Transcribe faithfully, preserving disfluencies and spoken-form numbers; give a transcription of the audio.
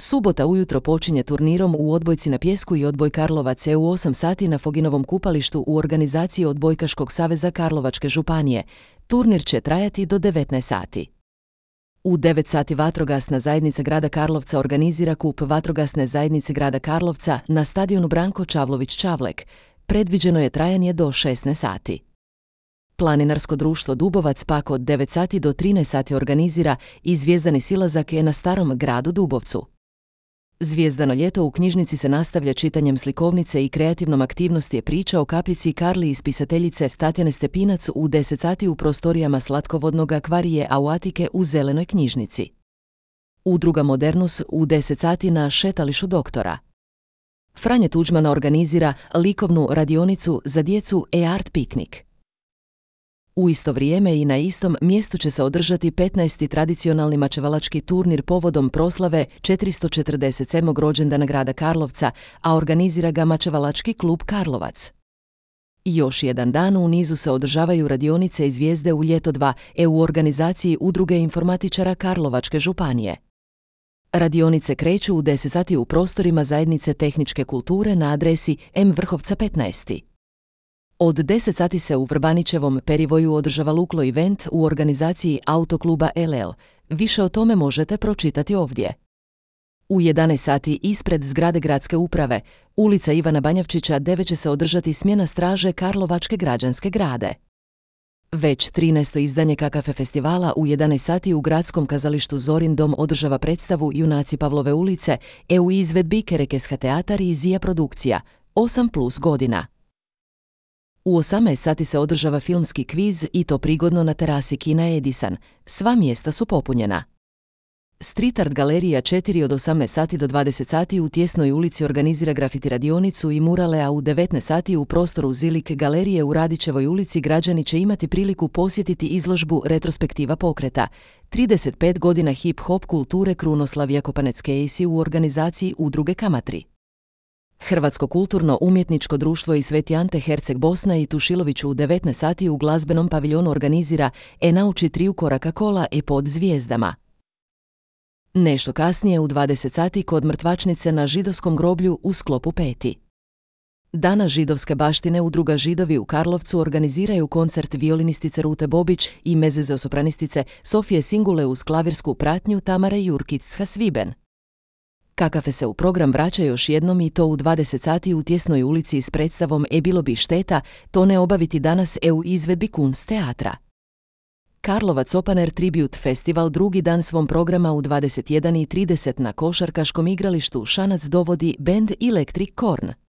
Subota ujutro počinje turnirom u odbojci na pjesku i odboj Karlovac u osam sati na Foginovom kupalištu u organizaciji Odbojkaškog saveza Karlovačke županije. Turnir će trajati do devetnaest sati. U devet sati Vatrogasna zajednica grada Karlovca organizira kup Vatrogasne zajednice grada Karlovca na stadionu Branko Čavlović-Čavlek. Predviđeno je trajanje do šesnaest sati. Planinarsko društvo Dubovac pak od devet sati do trinaest sati organizira i zvijezdani silazak je na Starom gradu Dubovcu. Zvijezdano ljeto u knjižnici se nastavlja čitanjem slikovnice i kreativnom aktivnosti je priča o kapljici Karli iz pisateljice Tatjane Stepinac u deset sati u prostorijama slatkovodnog akvarije Auatike u Zelenoj knjižnici. Udruga Modernus u deset sati na šetališu doktora Franje Tuđmana organizira likovnu radionicu za djecu e-art piknik. U isto vrijeme i na istom mjestu će se održati petnaesti tradicionalni mačevalački turnir povodom proslave četiristo četrdeset sedmog rođendana grada Karlovca, a organizira ga Mačevalački klub Karlovac. Još jedan dan u nizu se održavaju radionice i zvijezde u ljeto dva e u organizaciji Udruge informatičara Karlovačke županije. Radionice kreću u deset sati u prostorima zajednice tehničke kulture na adresi M Vrhovca petnaest. Od deset sati se u Vrbanićevom perivoju održava Luklo event u organizaciji Autokluba L L. Više o tome možete pročitati ovdje. U jedanaest sati ispred zgrade gradske uprave, ulica Ivana Banjavčića devet će se održati smjena straže Karlovačke građanske grade. Već trinaesto izdanje K K F festivala u jedanaest sati u gradskom kazalištu Zorin dom održava predstavu Junaci Pavlove ulice e u izvedbi Kerekesha teatar i Zija produkcija, osam plus godina. U osamnaest sati se održava filmski kviz i to prigodno na terasi kina Edison. Sva mjesta su popunjena. Street Art galerija četiri od osamnaest sati do dvadeset sati u Tjesnoj ulici organizira grafiti radionicu i murale, a u devetnaest sati u prostoru Zilik galerije u Radićevoj ulici građani će imati priliku posjetiti izložbu retrospektiva pokreta trideset pet godina hip-hop kulture Krunoslav Jakopanec Casey u organizaciji Udruge Kamatri. Hrvatsko kulturno-umjetničko društvo i Sveti Ante Herceg Bosna i Tušilović u devetnaest sati u glazbenom paviljonu organizira E nauči triju koraka kola i pod zvijezdama. Nešto kasnije u dvadeset sati kod mrtvačnice na židovskom groblju u sklopu peti Dana židovske baštine Udruga Židovi u Karlovcu organiziraju koncert violinistice Rute Bobić i mezezosopranistice Sofije Singule uz klavirsku pratnju Tamare Jurkic-Hasviben. K K F se u program vraća još jednom i to u dvadeset sati u Tjesnoj ulici s predstavom E bilo bi šteta to ne obaviti danas e u izvedbi Kunst teatra. Karlovac Open Air Tribute Festival drugi dan svom programa u dvadeset jedan i trideset na košarkaškom igralištu Šanac dovodi bend Electric Corn.